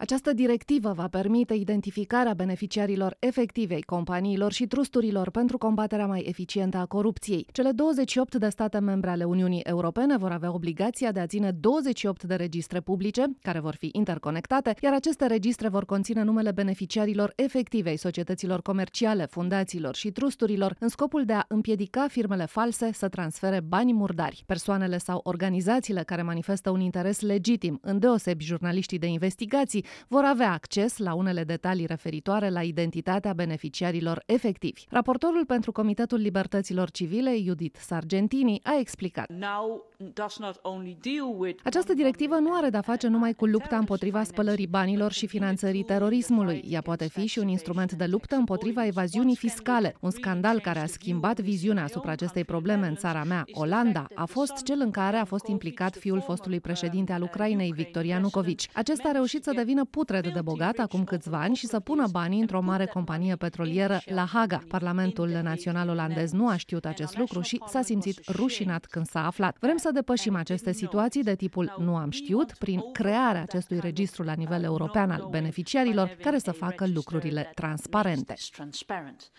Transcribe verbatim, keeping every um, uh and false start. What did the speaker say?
Această directivă va permite identificarea beneficiarilor efectivi ai companiilor și trusturilor pentru combaterea mai eficientă a corupției. Cele douăzeci și opt de state membre ale Uniunii Europene vor avea obligația de a ține douăzeci și opt de registre publice, care vor fi interconectate, iar aceste registre vor conține numele beneficiarilor efectivi ai societăților comerciale, fundațiilor și trusturilor, în scopul de a împiedica firmele false să transfere bani murdari. Persoanele sau organizațiile care manifestă un interes legitim, îndeosebi jurnaliștii de investigații, vor avea acces la unele detalii referitoare la identitatea beneficiarilor efectivi. Raportorul pentru Comitetul Libertăților Civile, Judith Sargentini, a explicat. Această directivă nu are de-a face numai cu lupta împotriva spălării banilor și finanțării terorismului. Ea poate fi și un instrument de luptă împotriva evaziunii fiscale. Un scandal care a schimbat viziunea asupra acestei probleme în țara mea, Olanda, a fost cel în care a fost implicat fiul fostului președinte al Ucrainei, Victor Ianucovici. Acesta a reușit să devină putred de bogat acum câțiva ani și să pună banii într-o mare companie petrolieră la Haga. Parlamentul Național Olandez nu a știut acest lucru și s-a simțit rușinat când s-a aflat. Vrem să depășim aceste situații de tipul nu am știut prin crearea acestui registru la nivel european al beneficiarilor care să facă lucrurile transparente.